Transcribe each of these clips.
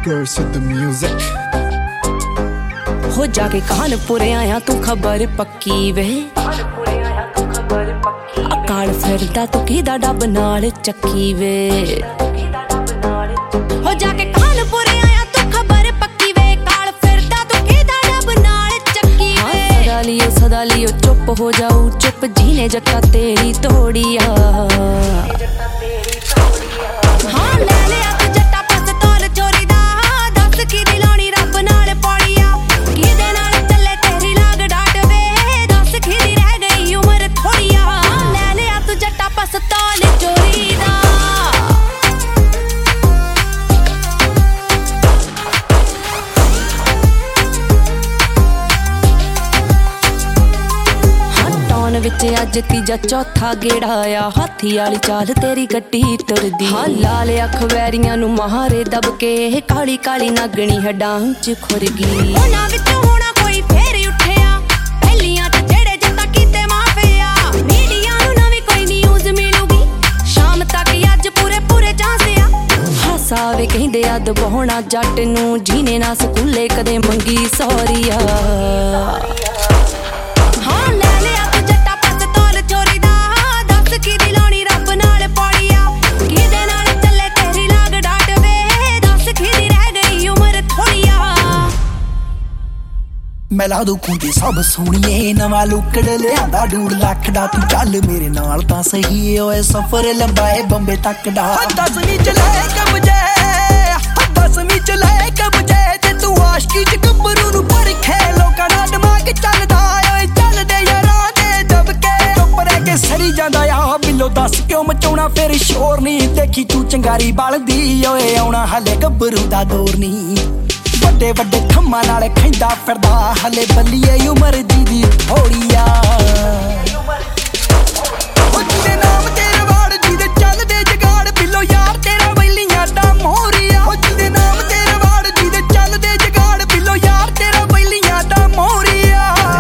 Girls with the music. हो जाके कानपुरे आया तू खबर पक्की वे अकाल फिरदा तू किदा डब नाल चक्की वे हो जाके कानपुरे आया तू खबर पक्की वे काल फिरदा तू किदा डब नाल चक्की वे सदा लियो चुप हो जाऊं चुप जीने जट्टा तेरी तोड़िया हाँ ले लिया तू जट्टा पास तौल चोरी दा दस की दिलानी रब नाल पौड़िया किदे नाल चले तेरी लाग डाट वे दस की दी रह गई उम्र थोड़िया ले लिया तू जट्टा पास तौल चोरी दा विच अज तीजा चौथा गेड़ा आया हाथी वाली चाल तेरी गड्डी टुरदी हाँ लाल अख वैरियां नू मारे दब के काली काली नागणी हड्डां च खुर गई उन्हां विच होना कोई फेर उठिया पहलियां ते जेड़े जत्ता कीते माफिया मीडिया नू नवी कोई न्यूज़ मिलूगी शाम तक अज पूरे पूरे चांसिया हासावे कहंदे अद बहोना जट नू जीने ना स्कूले कदे मंगी सौरिया हाँ ले लिया मैं ला दूं खूंटी सब सोहणीए नवा लुकड़ लियांदा 2 लाख दा तू चल मेरे नाल तां सही ओए सफर लंबा है बंबे तक दा 10वीं च ले कब जे 10वीं च ले कब जे ते तू आशिकी च गब्बरू नू परखे लोकां दा दिमाग चलदा ओए चलदे यारां दे दबके चुप रह के सरी जांदा आ बिल्लो दस क्यों मचाउणा फिर शोर नहीं देखी तू चंगारी बलदी ओए आउणा हले गब्बरू दा दौर नहीं ਵੱਡੇ ਵੱਡੇ ਖੰਮਾਂ ਨਾਲ ਖੈਂਦਾ ਫਿਰਦਾ ਹਲੇ ਬੱਲੀਏ ਉਮਰ ਦੀ ਥੋੜੀਆ ਉਹ ਜਿਹਦੇ ਨਾਮ ਤੇਰੇ ਵਾੜ ਜਿਹਦੇ ਚੱਲਦੇ ਜਗਾੜ ਬਿੱਲੋ ਯਾਰ ਤੇਰਾ ਵੈਲੀਆਂ ਦਾ ਮੋਹਰੀਆ ਉਹ ਜਿਹਦੇ ਨਾਮ ਤੇਰੇ ਵਾੜ ਜਿਹਦੇ ਚੱਲਦੇ ਜਗਾੜ ਬਿੱਲੋ ਯਾਰ ਤੇਰਾ ਵੈਲੀਆਂ ਦਾ ਮੋਹਰੀਆ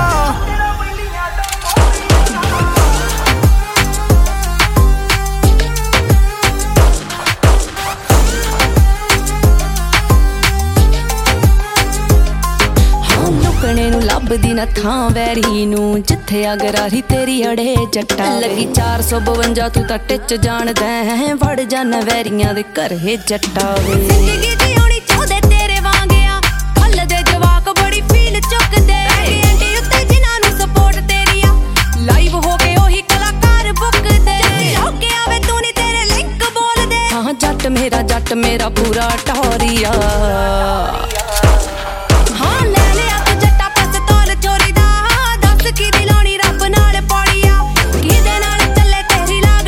ਲੱਭਦੀ ਨਾ ਥਾਂ ਵੈਰੀ ਨੂੰ ਜਿੱਥੇ ਅਗਰਾਰੀ ਤੇਰੀ ਅੜੇ ਜੱਟਾ ਲੱਗੀ 452 ਤੂੰ ਤਾਂ ਟਿੱਚ ਜਾਣਦਾ ਹੈ ਵੜ ਜਾਣਾ ਵੈਰੀਆਂ ਦੇ ਘਰੇ ਜੱਟਾ ਵੇ ਜ਼ਿੰਦਗੀ ਜਿਉਣੀ ਚਾਹਦੇ ਤੇਰੇ ਵਾਂਗਿਆ ਫੁੱਲ ਦੇ ਜਵਾਕ ਬੜੀ ਫੀਲ ਚੁੱਕਦੇ ਐਂਟੀ ਉੱਤੇ ਜਿਨ੍ਹਾਂ ਨੂੰ ਸਪੋਰਟ ਤੇਰੀ ਆ ਲਾਈਵ ਹੋ ਕੇ ਉਹੀ ਕਲਾਕਾਰ ਬੁੱਕਦੇ ਹੋ ਕੇ ਆਵੇ ਤੂੰ ਨਹੀਂ ਤੇਰੇ ਲਿੰਕ ਬੋਲਦੇ ਹਾਂ ਜੱਟ ਮੇਰਾ ਪੂਰਾ ਟੌਰੀਆ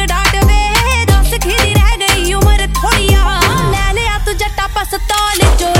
Stole it.